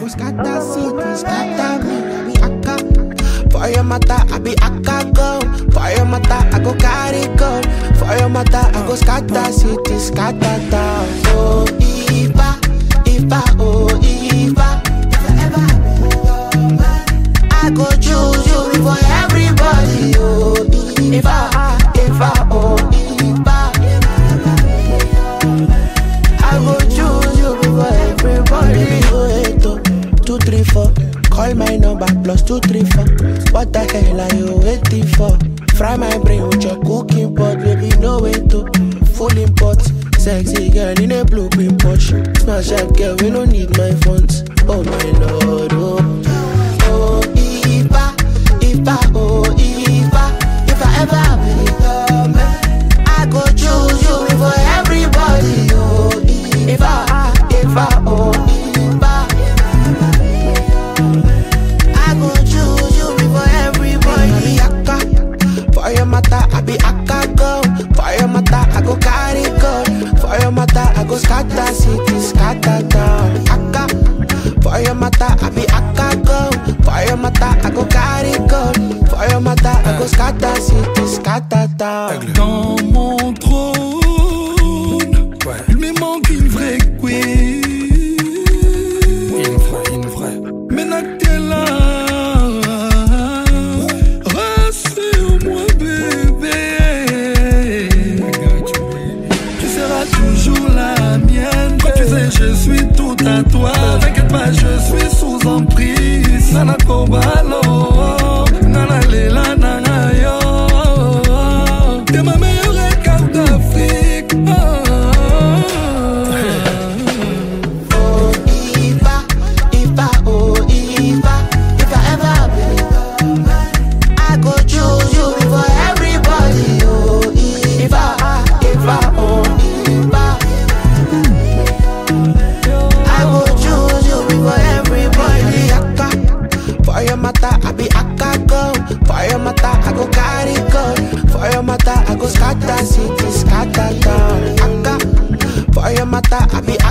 go scatter city, scatter me. I be akka. For your mata, I be akka go. For your mata, I go carry go. For your mata, I go scatter city, scatter town. Oh, Ifa, Ifa, oh, Ifa. If I ever have I go choose you before everybody. Oh, Ifa, Ifa, oh, Ifa. I go choose you before everybody. Oh, 2, 3, 4. Call my number +234. What the hell are you waiting for? Fry my brain with your cooking pot, baby, no way to. Full import, sexy girl in a blue pin pouch. Smash up girl, we don't need my funds. Oh my lord, oh. Oh, Ifa, Ifa, oh, Ifa. If I ever become I go choose you before everybody. Oh, Ifa, Ifa, oh, Ifa. I go choose you before everybody. I be akka. For your mata, I be akka go. For your mata, I go carry go. For your mata, I go scatter city, scatter town. Akka. For your mata, I be akka go. For your mata, I go carry go. For your mata, I go scatter city, scatter town. Dans mon trône, il me manque une vraie queen. Une vraie. Maintenant que t'es là, rassure-moi bébé. Tu seras toujours la mienne. Quand tu sais je suis tout à toi. T'inquiète pas, je suis sous emprise. Nana Kobalo, Nana Lela, Nana Yo. T'es ma meilleure carte d'Afrique. Oh, Ifa, Ifa, oh, Ifa. If I ever become I go choose you before everybody. Oh, Ifa, Ifa, oh, Ifa. I go choose you before everybody. Akka. For your mata, I be akka go. For your mata, I go carry go. For your mata, I go scatter city, scatter town. Akka. For your mata, I be